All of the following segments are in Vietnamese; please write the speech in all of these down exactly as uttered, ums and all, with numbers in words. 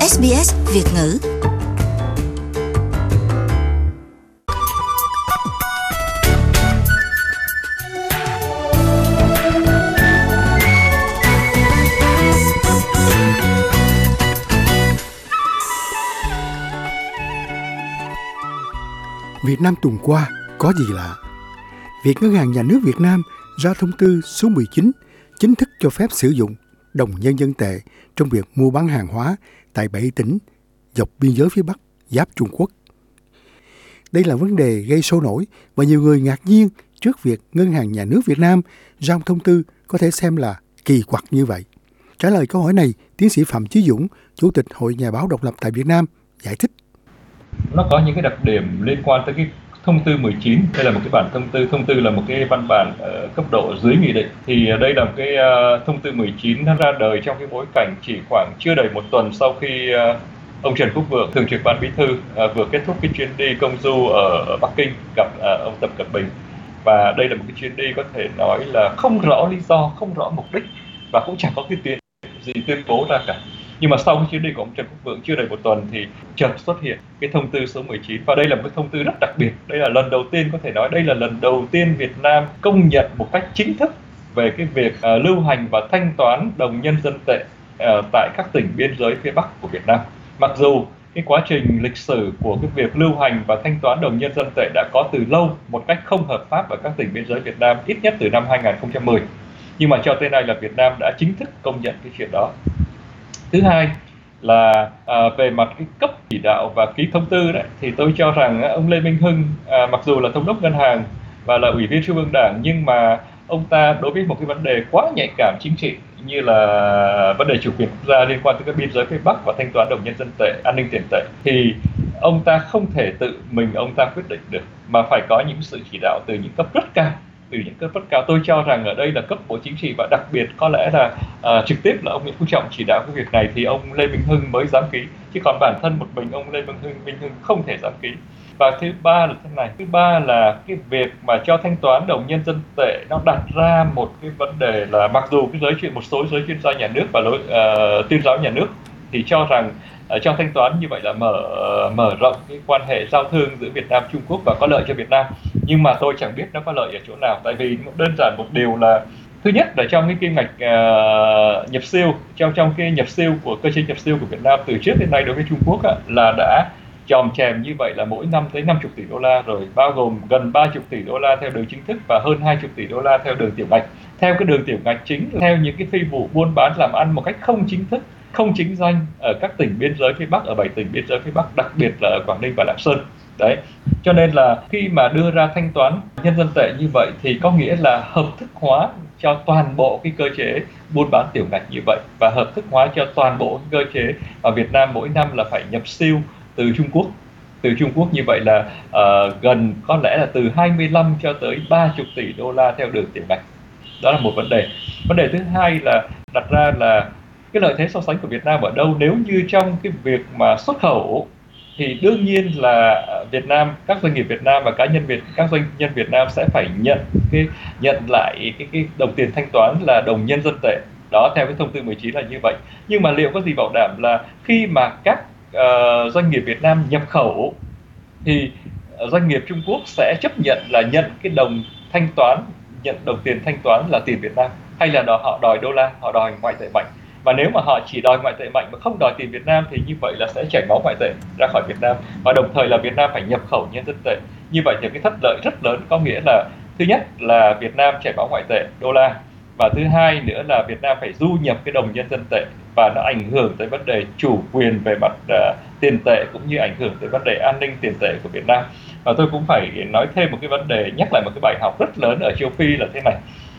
ét bê ét Việt ngữ. Việt Nam tuần qua có gì lạ? Việc Ngân hàng Nhà nước Việt Nam ra thông tư số mười chín chính thức cho phép sử dụng đồng nhân dân tệ trong việc mua bán hàng hóa tại bảy tỉnh dọc biên giới phía Bắc giáp Trung Quốc. Đây là vấn đề gây sôi nổi và nhiều người ngạc nhiên trước việc Ngân hàng Nhà nước Việt Nam ra thông tư có thể xem là kỳ quặc như vậy. Trả lời câu hỏi này, tiến sĩ Phạm Chí Dũng, Chủ tịch Hội Nhà báo độc lập tại Việt Nam, giải thích. Nó có những cái đặc điểm liên quan tới cái thông tư mười chín. Đây là một cái bản thông tư, thông tư là một cái văn bản ở cấp độ dưới nghị định. Thì đây là một cái uh, thông tư mười chín nó ra đời trong cái bối cảnh chỉ khoảng chưa đầy một tuần sau khi uh, ông Trần Quốc Vượng, Thường trực Ban Bí thư uh, vừa kết thúc cái chuyến đi công du ở, ở Bắc Kinh gặp uh, ông Tập Cận Bình. Và đây là một cái chuyến đi có thể nói là không rõ lý do, không rõ mục đích và cũng chẳng có cái tiền gì tuyên bố ra cả. Nhưng mà sau cái chuyến đi của ông Trần Quốc Vượng chưa đầy một tuần thì chợt xuất hiện cái thông tư số mười chín. Và đây là một cái thông tư rất đặc biệt. Đây là lần đầu tiên, có thể nói đây là lần đầu tiên Việt Nam công nhận một cách chính thức về cái việc uh, lưu hành và thanh toán đồng nhân dân tệ uh, tại các tỉnh biên giới phía Bắc của Việt Nam. Mặc dù cái quá trình lịch sử của cái việc lưu hành và thanh toán đồng nhân dân tệ đã có từ lâu một cách không hợp pháp ở các tỉnh biên giới Việt Nam, ít nhất từ năm hai nghìn không trăm mười. Nhưng mà cho tới nay là Việt Nam đã chính thức công nhận cái chuyện đó. Thứ hai là à, về mặt cái cấp chỉ đạo và ký thông tư đấy, thì tôi cho rằng ông Lê Minh Hưng à, mặc dù là thống đốc ngân hàng và là ủy viên Trung ương Đảng, nhưng mà ông ta đối với một cái vấn đề quá nhạy cảm chính trị như là vấn đề chủ quyền quốc gia liên quan tới các biên giới phía Bắc và thanh toán đồng nhân dân tệ, an ninh tiền tệ, thì ông ta không thể tự mình ông ta quyết định được, mà phải có những sự chỉ đạo từ những cấp rất cao. Từ những cấp rất cao, tôi cho rằng ở đây là cấp bộ chính trị, và đặc biệt có lẽ là uh, trực tiếp là ông Nguyễn Phú Trọng chỉ đạo cái việc này thì ông Lê Minh Hưng mới dám ký, chứ còn bản thân một mình ông Lê Minh Hưng, Minh Hưng không thể dám ký. Và thứ ba là thế này, thứ ba là cái việc mà cho thanh toán đồng nhân dân tệ nó đặt ra một cái vấn đề là mặc dù cái giới chuyện một số giới chuyên gia nhà nước và lối uh, tuyên giáo nhà nước thì cho rằng uh, cho thanh toán như vậy là mở uh, mở rộng cái quan hệ giao thương giữa Việt Nam Trung Quốc và có lợi cho Việt Nam, nhưng mà tôi chẳng biết nó có lợi ở chỗ nào. Tại vì đơn giản một điều là thứ nhất là trong cái kim ngạch uh, nhập siêu, trong trong cái nhập siêu của cơ chế nhập siêu của Việt Nam từ trước đến nay đối với Trung Quốc á, là đã chòm chèm như vậy là mỗi năm tới năm mươi tỷ đô la rồi, bao gồm gần ba mươi tỷ đô la theo đường chính thức và hơn hai mươi tỷ đô la theo đường tiểu ngạch. Theo cái đường tiểu ngạch chính, theo những cái phi vụ buôn bán làm ăn một cách không chính thức, không chính danh ở các tỉnh biên giới phía Bắc, ở bảy tỉnh biên giới phía Bắc, đặc biệt là ở Quảng Ninh và Lạng Sơn. Đấy, cho nên là khi mà đưa ra thanh toán nhân dân tệ như vậy thì có nghĩa là hợp thức hóa cho toàn bộ cái cơ chế buôn bán tiểu ngạch như vậy, và hợp thức hóa cho toàn bộ cái cơ chế mà Việt Nam mỗi năm là phải nhập siêu từ Trung Quốc. Từ Trung Quốc như vậy là uh, gần có lẽ là từ hai mươi lăm cho tới ba mươi tỷ đô la theo đường tiểu ngạch. Đó là một vấn đề. Vấn đề thứ hai là đặt ra là cái lợi thế so sánh của Việt Nam ở đâu? Nếu như trong cái việc mà xuất khẩu thì đương nhiên là Việt Nam, các doanh nghiệp Việt Nam và cá nhân Việt, các doanh nhân Việt Nam sẽ phải nhận cái nhận lại cái, cái đồng tiền thanh toán là đồng nhân dân tệ. Đó, theo cái thông tư mười chín là như vậy. Nhưng mà liệu có gì bảo đảm là khi mà các uh, doanh nghiệp Việt Nam nhập khẩu thì doanh nghiệp Trung Quốc sẽ chấp nhận là nhận cái đồng thanh toán, nhận đồng tiền thanh toán là tiền Việt Nam, hay là đó họ đòi đô la, họ đòi ngoại tệ mạnh? Và nếu mà họ chỉ đòi ngoại tệ mạnh mà không đòi tiền Việt Nam thì như vậy là sẽ chảy máu ngoại tệ ra khỏi Việt Nam, và đồng thời là Việt Nam phải nhập khẩu nhân dân tệ. Như vậy thì cái thất lợi rất lớn, có nghĩa là thứ nhất là Việt Nam chảy máu ngoại tệ đô la, và thứ hai nữa là Việt Nam phải du nhập cái đồng nhân dân tệ, và nó ảnh hưởng tới vấn đề chủ quyền về mặt uh, tiền tệ, cũng như ảnh hưởng tới vấn đề an ninh tiền tệ của Việt Nam. Và tôi cũng phải nói thêm một cái vấn đề, nhắc lại một cái bài học rất lớn ở châu Phi là thế này,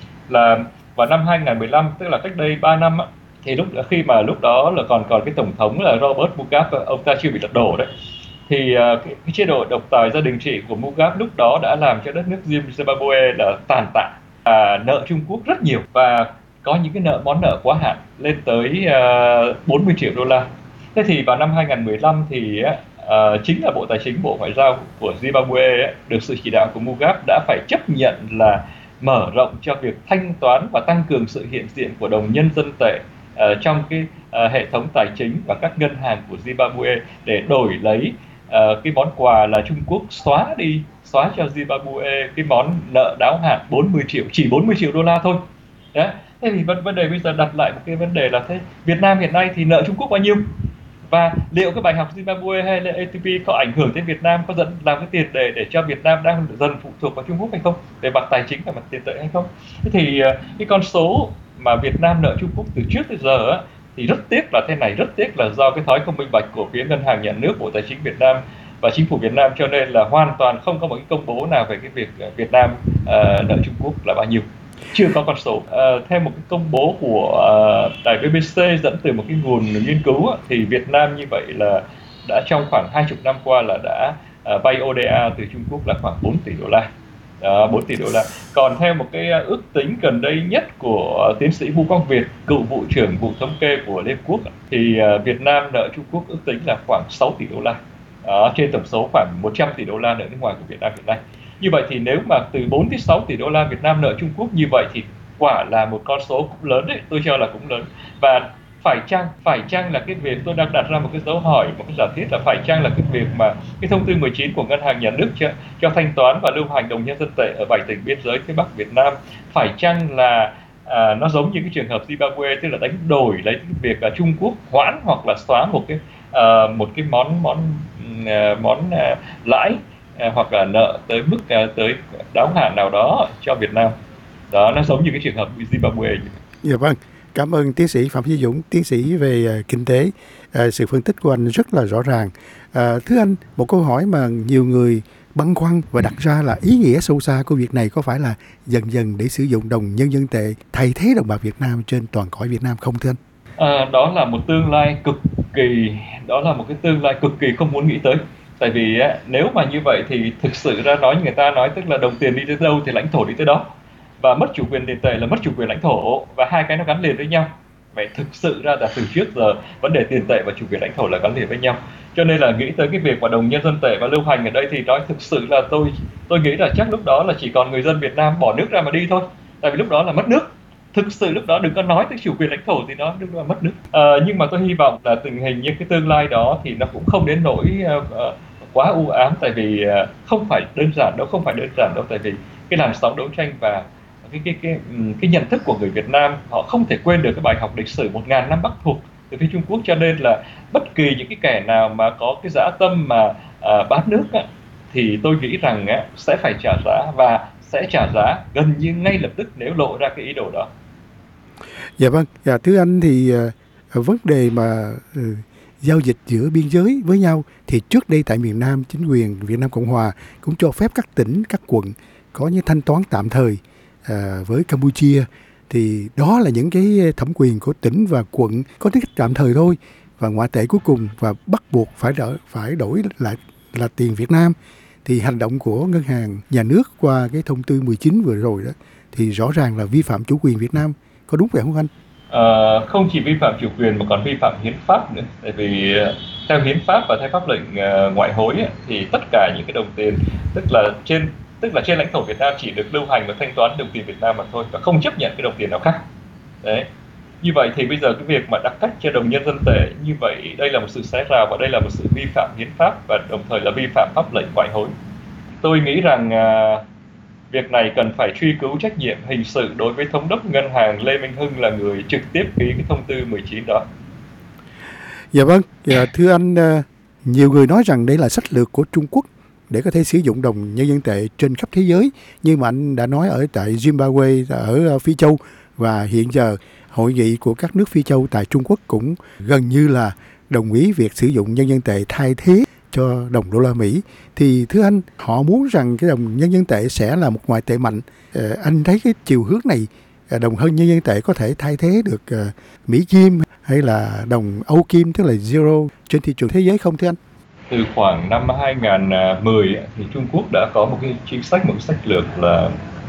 là vào năm hai nghìn không trăm mười lăm, tức là cách đây ba năm á, thì lúc khi mà lúc đó là còn còn cái tổng thống là Robert Mugabe, ông ta chưa bị lật đổ đấy, thì uh, cái, cái chế độ độc tài gia đình trị của Mugabe lúc đó đã làm cho đất nước Zimbabwe là tàn tạ, à, nợ Trung Quốc rất nhiều, và có những cái nợ món nợ quá hạn lên tới uh, bốn mươi triệu đô la. Thế thì vào năm hai nghìn không trăm mười lăm thì uh, chính là Bộ Tài chính, Bộ Ngoại giao của Zimbabwe được sự chỉ đạo của Mugabe đã phải chấp nhận là mở rộng cho việc thanh toán và tăng cường sự hiện diện của đồng nhân dân tệ uh, trong cái uh, hệ thống tài chính và các ngân hàng của Zimbabwe để đổi lấy uh, cái món quà là Trung Quốc xóa đi, xóa cho Zimbabwe cái món nợ đáo hạn bốn mươi triệu, chỉ bốn mươi triệu đô la thôi. Đấy. Thế thì vấn vấn đề bây giờ đặt lại một cái vấn đề là thế Việt Nam hiện nay thì nợ Trung Quốc bao nhiêu? Và liệu cái bài học Zimbabwe hay là a tê pê có ảnh hưởng đến Việt Nam, có dẫn làm cái tiền đề để cho Việt Nam đang dần phụ thuộc vào Trung Quốc hay không, về mặt tài chính và mặt tiền tệ hay không? Thế thì cái con số mà Việt Nam nợ Trung Quốc từ trước tới giờ á, thì rất tiếc là thế này, rất tiếc là do cái thói không minh bạch của phía ngân hàng nhà nước, Bộ Tài chính Việt Nam và chính phủ Việt Nam, cho nên là hoàn toàn không có một cái công bố nào về cái việc Việt Nam uh, nợ Trung Quốc là bao nhiêu. Chưa có con số. À, theo một cái công bố của uh, đài bê bê xê dẫn từ một cái nguồn nghiên cứu á, thì Việt Nam như vậy là đã trong khoảng hai mươi năm qua là đã uh, vay ô đê a từ Trung Quốc là khoảng bốn tỷ đô la. Đó, bốn tỷ đô la. Còn theo một cái ước tính gần đây nhất của uh, tiến sĩ Vũ Quang Việt, cựu vụ trưởng vụ thống kê của Liên Hợp Quốc, thì uh, Việt Nam nợ Trung Quốc ước tính là khoảng sáu tỷ đô la. Đó, trên tổng số khoảng một trăm tỷ đô la nợ nước ngoài của Việt Nam hiện nay. Như vậy thì nếu mà từ bốn đến sáu tỷ đô la Việt Nam nợ Trung Quốc như vậy thì quả là một con số cũng lớn đấy, tôi cho là cũng lớn. Và phải chăng phải chăng là cái việc tôi đang đặt ra một cái dấu hỏi, một cái giả thiết là phải chăng là cái việc mà cái thông tư mười chín của ngân hàng nhà nước cho, cho thanh toán và lưu hành đồng nhân dân tệ ở bảy tỉnh biên giới phía Bắc Việt Nam, phải chăng là à, nó giống như cái trường hợp Zimbabwe, tức là đánh đổi lấy cái việc là Trung Quốc hoãn hoặc là xóa một cái à, một cái món món món à, lãi à, hoặc là nợ tới mức à, tới đáo hạn nào đó cho Việt Nam. Đó, nó giống như cái trường hợp Zimbabwe. Dạ vâng, cảm ơn tiến sĩ Phạm Chí Dũng, tiến sĩ về uh, kinh tế. Uh, sự phân tích của anh rất là rõ ràng. Uh, thưa anh, một câu hỏi mà nhiều người băn khoăn và đặt ra là ý nghĩa sâu xa của việc này có phải là dần dần để sử dụng đồng nhân dân tệ thay thế đồng bạc Việt Nam trên toàn cõi Việt Nam không thưa anh? À, đó là một tương lai cực kỳ, đó là một cái tương lai cực kỳ không muốn nghĩ tới. Tại vì á, nếu mà như vậy thì thực sự ra nói, người ta nói tức là đồng tiền đi tới đâu thì lãnh thổ đi tới đó, và mất chủ quyền tiền tệ là mất chủ quyền lãnh thổ, và hai cái nó gắn liền với nhau. Vậy thực sự ra là từ trước giờ vấn đề tiền tệ và chủ quyền lãnh thổ là gắn liền với nhau. Cho nên là nghĩ tới cái việc mà đồng nhân dân tệ và lưu hành ở đây thì nói thực sự là tôi tôi nghĩ là chắc lúc đó là chỉ còn người dân Việt Nam bỏ nước ra mà đi thôi. Tại vì lúc đó là mất nước. Thực sự lúc đó đừng có nói tới chủ quyền lãnh thổ thì nó lúc đó mất nước. À, nhưng mà tôi hy vọng là tình hình như cái tương lai đó thì nó cũng không đến nỗi uh, uh, quá u ám, tại vì uh, không phải đơn giản đâu, không phải đơn giản đâu, tại vì cái làn sóng đấu tranh và cái cái cái cái nhận thức của người Việt Nam, họ không thể quên được cái bài học lịch sử một ngàn năm Bắc thuộc từ phía Trung Quốc, cho nên là bất kỳ những cái kẻ nào mà có cái dã tâm mà uh, bán nước á, thì tôi nghĩ rằng á, sẽ phải trả giá, và sẽ trả giá gần như ngay lập tức nếu lộ ra cái ý đồ đó. Dạ vâng, dạ thưa anh thì uh, vấn đề mà uh, giao dịch giữa biên giới với nhau thì trước đây tại miền Nam, chính quyền Việt Nam Cộng Hòa cũng cho phép các tỉnh, các quận có những thanh toán tạm thời uh, với Campuchia. Thì đó là những cái thẩm quyền của tỉnh và quận có tính cách tạm thời thôi, và ngoại tệ cuối cùng và bắt buộc phải đỡ, phải đổi lại là tiền Việt Nam. Thì hành động của ngân hàng nhà nước qua cái thông tư mười chín vừa rồi đó thì rõ ràng là vi phạm chủ quyền Việt Nam, có đúng vậy không anh? À, không chỉ vi phạm chủ quyền mà còn vi phạm hiến pháp nữa. Tại vì theo hiến pháp và theo pháp lệnh uh, ngoại hối ấy, thì tất cả những cái đồng tiền tức là trên tức là trên lãnh thổ Việt Nam chỉ được lưu hành và thanh toán đồng tiền Việt Nam mà thôi, và không chấp nhận cái đồng tiền nào khác. Đấy. Như vậy thì bây giờ cái việc mà đặt cách cho đồng nhân dân tệ như vậy, đây là một sự xé rào và đây là một sự vi phạm hiến pháp và đồng thời là vi phạm pháp lệnh ngoại hối. Tôi nghĩ rằng uh, việc này cần phải truy cứu trách nhiệm hình sự đối với thống đốc ngân hàng Lê Minh Hưng là người trực tiếp ký cái thông tư mười chín đó. Dạ vâng, dạ, thưa anh, nhiều người nói rằng đây là sách lược của Trung Quốc để có thể sử dụng đồng nhân dân tệ trên khắp thế giới, như mà anh đã nói ở tại Zimbabwe, ở Phi Châu, và hiện giờ hội nghị của các nước Phi Châu tại Trung Quốc cũng gần như là đồng ý việc sử dụng nhân dân tệ thay thế cho đồng đô la Mỹ. Thì thưa anh, họ muốn rằng cái đồng nhân dân tệ sẽ là một ngoại tệ mạnh. Ờ, anh thấy cái chiều hướng này, đồng hơn nhân dân tệ có thể thay thế được uh, Mỹ Kim hay là đồng Âu Kim, tức là Zero trên thị trường thế giới không thưa anh? Từ khoảng năm hai nghìn không trăm mười thì Trung Quốc đã có một cái chính sách, một cái sách lược là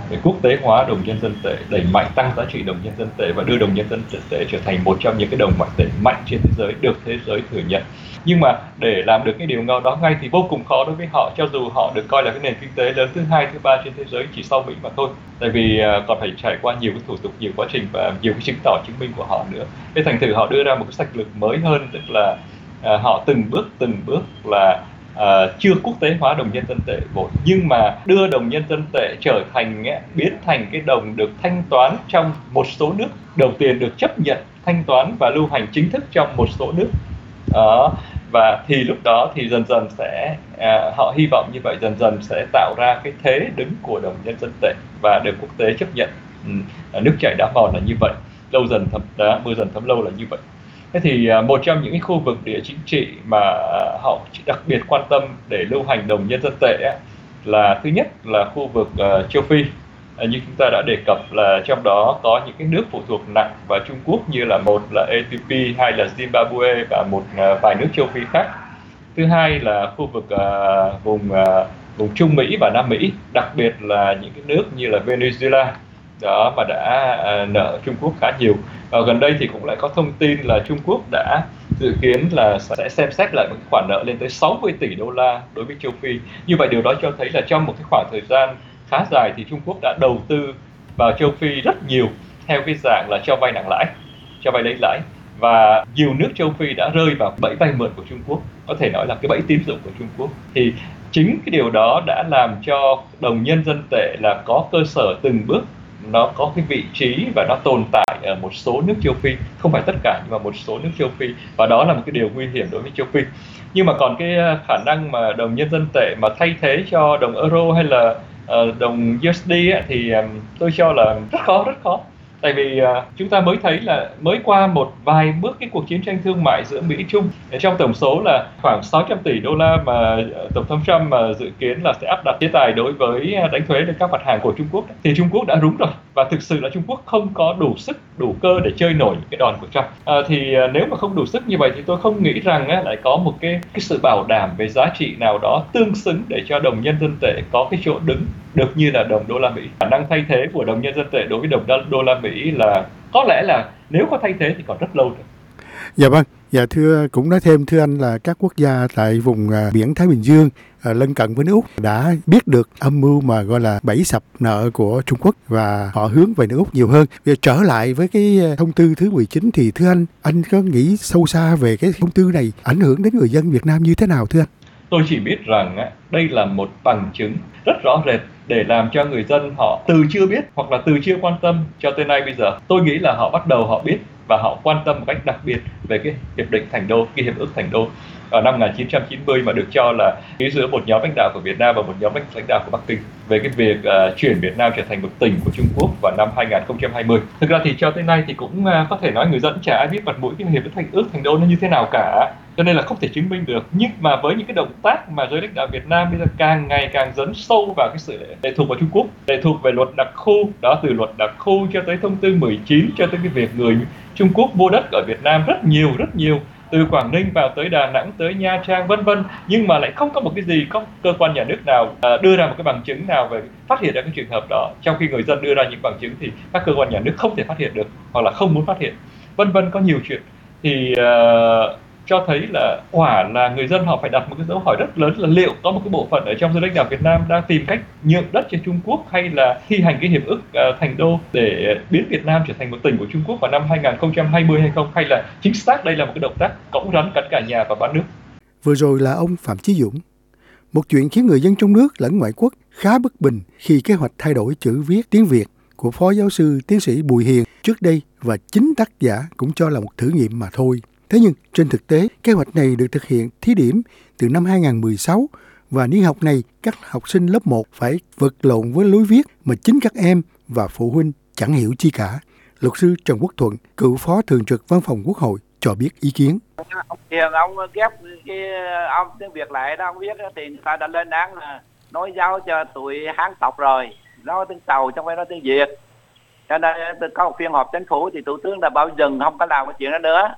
để quốc tế hóa đồng nhân dân tệ, đẩy mạnh tăng giá trị đồng nhân dân tệ và đưa đồng nhân dân tệ trở thành một trong những cái đồng ngoại tệ mạnh trên thế giới, được thế giới thừa nhận. Nhưng mà để làm được cái điều đó ngay thì vô cùng khó đối với họ, cho dù họ được coi là cái nền kinh tế lớn thứ hai, thứ ba trên thế giới chỉ sau Mỹ mà thôi. Tại vì còn phải trải qua nhiều cái thủ tục, nhiều quá trình và nhiều cái chứng tỏ chứng minh của họ nữa. Thế thành thử họ đưa ra một cái sách lược mới hơn, tức là à, họ từng bước từng bước là À, chưa quốc tế hóa đồng nhân dân tệ vội, nhưng mà đưa đồng nhân dân tệ trở thành biến thành cái đồng được thanh toán trong một số nước, đồng tiền được chấp nhận thanh toán và lưu hành chính thức trong một số nước đó. Và thì lúc đó thì dần dần sẽ à, họ hy vọng như vậy dần dần sẽ tạo ra cái thế đứng của đồng nhân dân tệ và được quốc tế chấp nhận. ừ, nước chảy đá mòn là như vậy, lâu dần thấm đá, mưa dần thấm lâu là như vậy. Thế thì một trong những cái khu vực địa chính trị mà họ đặc biệt quan tâm để lưu hành đồng nhân dân tệ ấy, là thứ nhất là khu vực uh, châu Phi. Uh, như chúng ta đã đề cập là trong đó có những cái nước phụ thuộc nặng vào Trung Quốc, như là một là Ethiopia, hai là Zimbabwe và một uh, vài nước châu Phi khác. Thứ hai là khu vực uh, vùng uh, vùng Trung Mỹ và Nam Mỹ, đặc biệt là những cái nước như là Venezuela đó mà đã uh, nợ Trung Quốc khá nhiều. Và gần đây thì cũng lại có thông tin là Trung Quốc đã dự kiến là sẽ xem xét lại một khoản nợ lên tới sáu mươi tỷ đô la đối với châu Phi. Như vậy điều đó cho thấy là trong một cái khoảng thời gian khá dài thì Trung Quốc đã đầu tư vào châu Phi rất nhiều theo cái dạng là cho vay nặng lãi, cho vay lấy lãi. Và nhiều nước châu Phi đã rơi vào bẫy vay mượn của Trung Quốc, có thể nói là cái bẫy tín dụng của Trung Quốc. Thì chính cái điều đó đã làm cho đồng nhân dân tệ là có cơ sở từng bước, nó có cái vị trí và nó tồn tại ở một số nước châu Phi, không phải tất cả nhưng mà một số nước châu Phi, và đó là một cái điều nguy hiểm đối với châu Phi. Nhưng mà còn cái khả năng mà đồng nhân dân tệ mà thay thế cho đồng euro hay là uh, đồng u ét đê ấy, thì um, tôi cho là rất khó, rất khó. Tại vì uh, chúng ta mới thấy là mới qua một vài bước cái cuộc chiến tranh thương mại giữa Mỹ Trung, trong tổng số là khoảng sáu trăm tỷ đô la mà uh, Tổng thống Trump mà dự kiến là sẽ áp đặt chế tài đối với đánh thuế lên các mặt hàng của Trung Quốc, thì Trung Quốc đã rúng rồi, và thực sự là Trung Quốc không có đủ sức, đủ cơ để chơi nổi những cái đòn của Trump. À, thì uh, nếu mà không đủ sức như vậy thì tôi không nghĩ rằng uh, lại có một cái cái sự bảo đảm về giá trị nào đó tương xứng để cho đồng nhân dân tệ có cái chỗ đứng được như là đồng đô la Mỹ. Khả năng thay thế của đồng nhân dân tệ đối với đồng đô la Mỹ là có lẽ là nếu có thay thế thì còn rất lâu nữa. Dạ vâng, dạ thưa, cũng nói thêm thưa anh là các quốc gia tại vùng à, biển Thái Bình Dương à, lân cận với nước Úc đã biết được âm mưu mà gọi là bẫy sập nợ của Trung Quốc và họ hướng về nước Úc nhiều hơn. Bây giờ trở lại với cái thông tư thứ mười chín thì thưa anh, anh có nghĩ sâu xa về cái thông tư này ảnh hưởng đến người dân Việt Nam như thế nào thưa anh? Tôi chỉ biết rằng á, đây là một bằng chứng rất rõ rệt để làm cho người dân họ từ chưa biết hoặc là từ chưa quan tâm cho tới nay bây giờ. Tôi nghĩ là họ bắt đầu họ biết và họ quan tâm một cách đặc biệt về cái hiệp định Thành Đô, cái hiệp ước Thành Đô ở năm một nghìn chín trăm chín mươi mà được cho là ký giữa một nhóm lãnh đạo của Việt Nam và một nhóm lãnh đạo của Bắc Kinh về cái việc uh, chuyển Việt Nam trở thành một tỉnh của Trung Quốc vào năm hai nghìn không trăm hai mươi. Thực ra thì cho tới nay thì cũng uh, có thể nói người dân chả ai biết mặt mũi cái hiệp ước Thành Đô nó như thế nào cả, cho nên là không thể chứng minh được. Nhưng mà với những cái động tác mà giới lãnh đạo Việt Nam bây giờ càng ngày càng dấn sâu vào cái sự lệ thuộc vào Trung Quốc, lệ thuộc về luật đặc khu đó, từ luật đặc khu cho tới thông tư mười chín, cho tới cái việc người Trung Quốc mua đất ở Việt Nam rất nhiều rất nhiều, từ Quảng Ninh vào tới Đà Nẵng tới Nha Trang vân vân, nhưng mà lại không có một cái gì, có cơ quan nhà nước nào uh, đưa ra một cái bằng chứng nào về phát hiện ra cái trường hợp đó, trong khi người dân đưa ra những bằng chứng thì các cơ quan nhà nước không thể phát hiện được hoặc là không muốn phát hiện, vân vân, có nhiều chuyện. Thì uh, cho thấy là quả là người dân họ phải đặt một cái dấu hỏi rất lớn là liệu có một cái bộ phận ở trong giới lãnh đạo Việt Nam đang tìm cách nhượng đất cho Trung Quốc hay là thi hành cái hiệp ước uh, Thành Đô để biến Việt Nam trở thành một tỉnh của Trung Quốc vào năm hai nghìn không trăm hai mươi hay không, hay là chính xác đây là một cái động tác cõng rắn cắn cả nhà và bán nước. Vừa rồi là ông Phạm Chí Dũng. Một chuyện khiến người dân trong nước lẫn ngoại quốc khá bất bình khi kế hoạch thay đổi chữ viết tiếng Việt của Phó Giáo sư Tiến sĩ Bùi Hiền trước đây, và chính tác giả cũng cho là một thử nghiệm mà thôi. Thế nhưng trên thực tế, kế hoạch này được thực hiện thí điểm từ năm hai nghìn không trăm mười sáu, và niên học này các học sinh lớp một phải vật lộn với lối viết mà chính các em và phụ huynh chẳng hiểu chi cả. Luật sư Trần Quốc Thuận, cựu Phó Thường trực Văn phòng Quốc hội cho biết ý kiến. Ông Hiền, ông ghép cái ông tiếng Việt lại đó, ông viết thì người ta đã lên án là nói giáo cho tụi Hán tộc rồi, nói tiếng Tàu trong phải nói tiếng Việt. Cho nên có một phiên họp chính phủ thì Thủ tướng đã bảo dừng, không có làm cái chuyện đó nữa.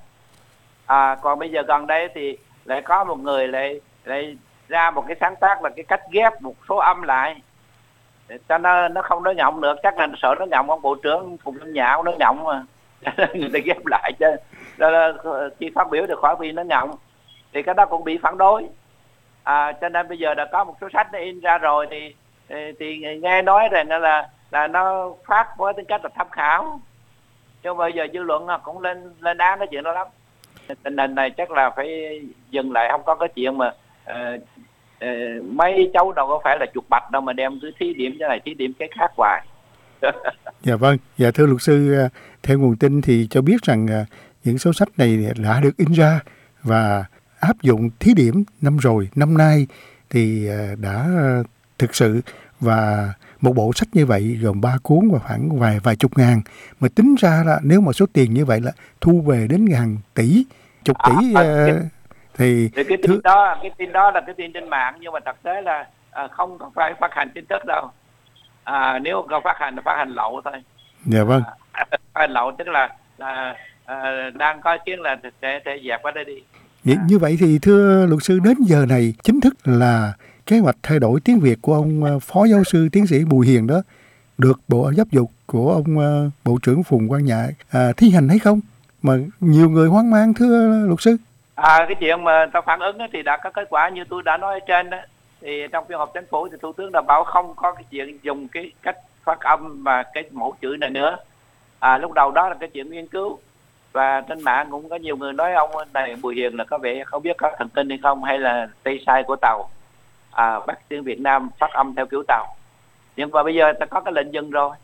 À, còn bây giờ gần đây thì lại có một người lại lại ra một cái sáng tác là cái cách ghép một số âm lại, cho nó nó không nói nhộng được, chắc là sợ nó nhộng ông bộ trưởng Phùng Văn Nhạo nó nhộng mà người ta ghép lại chứ khi phát biểu được khỏi vì nó nhộng thì cái đó cũng bị phản đối. À, cho nên bây giờ đã có một số sách nó in ra rồi thì thì, thì nghe nói rằng là là nó phát với tính cách là tham khảo, chứ bây giờ dư luận cũng lên lên án cái chuyện đó lắm. Tình hình này chắc là phải dừng lại, không có cái chuyện mà uh, uh, mấy cháu đâu có phải là chuột bạch đâu mà đem cứ thí điểm cái này thí điểm cái khác hoài. Dạ vâng, dạ thưa luật sư, theo nguồn tin thì cho biết rằng những số sách này đã được in ra và áp dụng thí điểm năm rồi, năm nay thì đã thực sự, và một bộ sách như vậy gồm ba cuốn và khoảng vài vài chục ngàn, mà tính ra là nếu mà số tiền như vậy là thu về đến ngàn tỷ, chục tỷ à, à, uh, thì, thì cái tin thứ... đó cái tin đó là cái tin trên mạng, nhưng mà thực tế là à, không có phải phát hành chính thức đâu. À, nếu có phát hành là phát hành lậu thôi. Dạ vâng. À, phát hành lậu tức là, là à, đang có tiếng là sẽ sẽ dẹp qua đây đi. À. Như vậy thì thưa luật sư, đến giờ này chính thức là kế hoạch thay đổi tiếng Việt của ông Phó Giáo sư Tiến sĩ Bùi Hiền đó được Bộ Giáo dục của ông Bộ trưởng Phùng Quang Nhạ à, thi hành hay không? Mà nhiều người hoang mang thưa luật sư. À, cái chuyện mà ta phản ứng thì đã có kết quả như tôi đã nói ở trên đó. Thì trong phiên họp chính phủ thì Thủ tướng đã bảo không có cái chuyện dùng cái cách phát âm và cái mẫu chữ này nữa. À, lúc đầu đó là cái chuyện nghiên cứu, và trên mạng cũng có nhiều người nói ông này Bùi Hiền là có vẻ không biết có thần kinh hay không, hay là tay sai của Tàu, à, bắt tiếng Việt Nam phát âm theo kiểu Tàu. Nhưng mà bây giờ ta có cái lệnh dừng rồi.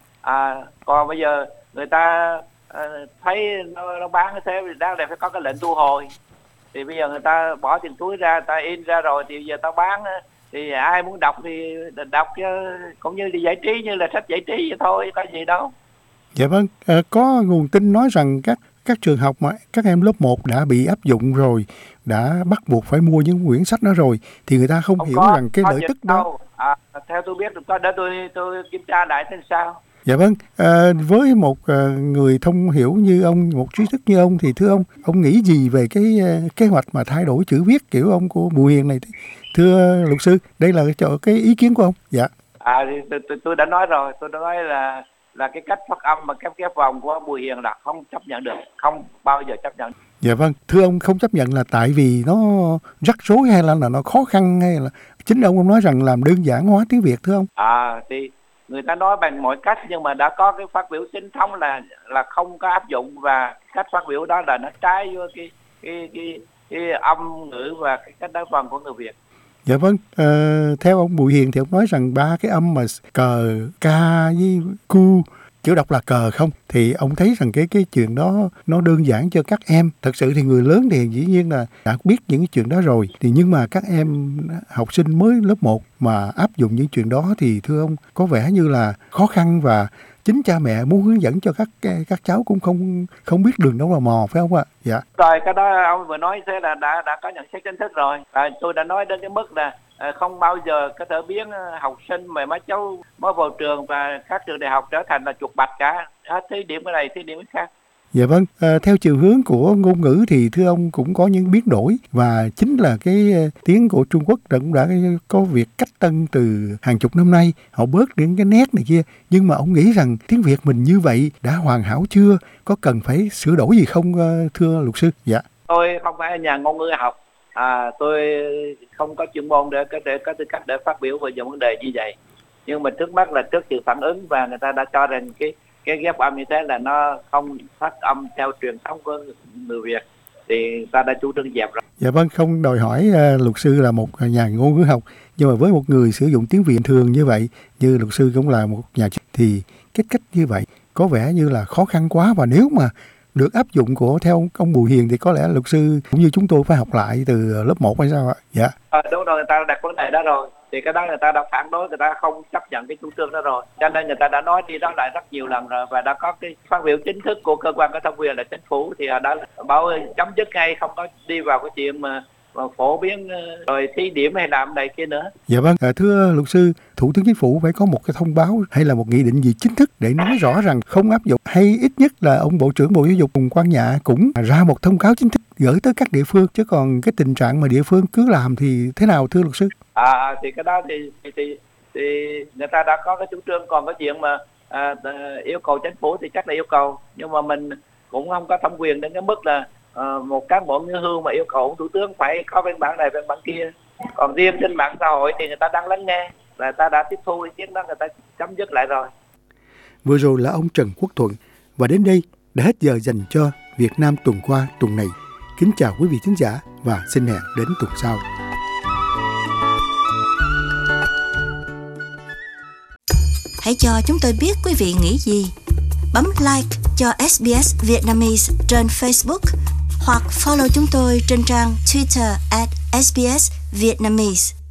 À, còn bây giờ người ta à, thấy nó, nó bán cái thế thì đáng lẽ phải có cái lệnh thu hồi. Thì bây giờ người ta bỏ tiền túi ra, ta in ra rồi thì bây giờ ta bán, thì ai muốn đọc thì đọc, chứ cũng như đi giải trí, như là sách giải trí vậy thôi, có gì đâu. Dạ vâng, à, có nguồn tin nói rằng các các trường học mà các em lớp một đã bị áp dụng rồi, đã bắt buộc phải mua những quyển sách đó rồi, thì người ta không, không hiểu có, rằng cái lợi tức đó. À, theo tôi biết được đó, tôi tôi kiểm tra lại xem sao. Dạ vâng, à, với một à, người thông hiểu như ông, một trí thức như ông, thì thưa ông, ông nghĩ gì về cái uh, kế hoạch mà thay đổi chữ viết kiểu ông của Bùi Hiền này? Thưa luật sư, đây là cái, cái ý kiến của ông. Dạ. À, thì tôi, tôi, tôi đã nói rồi, tôi đã nói là là cái cách phát âm và kép ghép vòng của Bùi Hiền là không chấp nhận được, không bao giờ chấp nhận. Dạ vâng, thưa ông, không chấp nhận là tại vì nó rắc rối hay là, là nó khó khăn, hay là chính ông ông nói rằng làm đơn giản hóa tiếng Việt, thưa ông? À, thì người ta nói bằng mọi cách, nhưng mà đã có cái phát biểu chính thống là là không có áp dụng, và cách phát biểu đó là nó trái với cái cái cái, cái âm ngữ và cái cách nói vần của người Việt. Dạ vâng, à, theo ông Bùi Hiền thì ông nói rằng ba cái âm mà cờ, ca với cu, chữ đọc là cờ không, thì ông thấy rằng cái cái chuyện đó nó đơn giản cho các em. Thật sự thì người lớn thì dĩ nhiên là đã biết những cái chuyện đó rồi, thì nhưng mà các em học sinh mới lớp một mà áp dụng những chuyện đó thì thưa ông có vẻ như là khó khăn, và chính cha mẹ muốn hướng dẫn cho các các cháu cũng không không biết đường đâu là mò, phải không ạ? Dạ. Rồi cái đó ông vừa nói thế là đã đã có nhận xét chính thức rồi. À, tôi đã nói đến cái mức là à, không bao giờ có thể biến học sinh mà mấy cháu mới vào trường và các trường đại học trở thành là chuột bạch cả. Hết thí điểm cái này, thí điểm cái khác. Dạ vâng, à, theo chiều hướng của ngôn ngữ thì thưa ông cũng có những biến đổi, và chính là cái tiếng của Trung Quốc cũng đã có việc cách tân từ hàng chục năm nay, họ bớt những cái nét này kia, nhưng mà ông nghĩ rằng tiếng Việt mình như vậy đã hoàn hảo chưa, có cần phải sửa đổi gì không thưa luật sư? Dạ. Tôi không phải nhà ngôn ngữ học, à, tôi không có chuyên môn để có thể có tư cách để phát biểu về những vấn đề như vậy, nhưng mà trước mắt là trước sự phản ứng và người ta đã cho rằng cái cái ghép âm như thế là nó không phát âm theo truyền thống của người Việt, thì ta đã chủ trương dẹp rồi. Dạ vâng, không đòi hỏi uh, luật sư là một nhà ngôn ngữ học, nhưng mà với một người sử dụng tiếng Việt thường như vậy, như luật sư cũng là một nhà, thì cái cách như vậy có vẻ như là khó khăn quá, và nếu mà được áp dụng của theo ông Bùi Hiền thì có lẽ luật sư cũng như chúng tôi phải học lại từ lớp một hay sao ạ? Dạ. À, đúng rồi, người ta đặt vấn đề đó rồi. Thì cái đó người ta đã phản đối, người ta không chấp nhận cái chủ trương đó rồi. Cho nên người ta đã nói đi đó lại rất nhiều lần rồi, và đã có cái phát biểu chính thức của cơ quan có thẩm quyền là chính phủ, thì đã bảo chấm dứt ngay, không có đi vào cái chuyện mà, mà phổ biến rồi thí điểm hay làm này kia nữa. Dạ vâng, à, thưa luật sư, Thủ tướng Chính phủ phải có một cái thông báo hay là một nghị định gì chính thức để nói rõ rằng không áp dụng, hay ít nhất là ông Bộ trưởng Bộ Giáo dục Phùng Quang Nhạ cũng ra một thông cáo chính thức gửi tới các địa phương, chứ còn cái tình trạng mà địa phương cứ làm thì thế nào thưa luật sư? À, thì cái đó thì, thì, thì thì người ta đã có cái chủ trương, còn cái chuyện mà à, yêu cầu chính phủ thì chắc là yêu cầu, nhưng mà mình cũng không có thẩm quyền đến cái mức là à, một cán bộ nghỉ hưu mà yêu cầu thủ tướng phải có văn bản này văn bản kia. Còn riêng trên mạng xã hội thì người ta đang lắng nghe, là ta đã tiếp thu ý kiến đó, người ta chấm dứt lại rồi. Vừa rồi là ông Trần Quốc Thuận, và đến đây đã hết giờ dành cho Việt Nam tuần qua tuần này. Kính chào quý vị khán giả và xin hẹn đến tuần sau. Hãy cho chúng tôi biết quý vị nghĩ gì. Bấm like cho ét bê ét Vietnamese trên Facebook hoặc follow chúng tôi trên trang Twitter at ét bê ét Vietnamese.